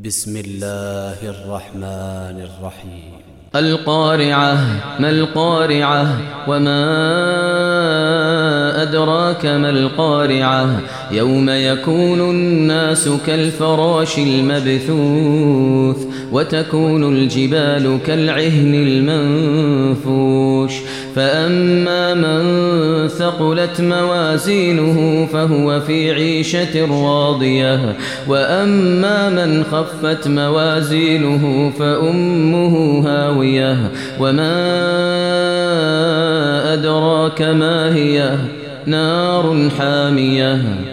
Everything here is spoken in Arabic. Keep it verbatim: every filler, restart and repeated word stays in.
بسم الله الرحمن الرحيم. القارعة. ما القارعة؟ وما أدراك ما القارعة؟ يوم يكون الناس كالفراش المبثوث وتكون الجبال كالعهن المنفوش. فأما من ثقلت موازينه فهو في عيشة راضية، وأما من خفت موازينه فأمه هاوية. وما أدراك ما هي؟ نار حامية.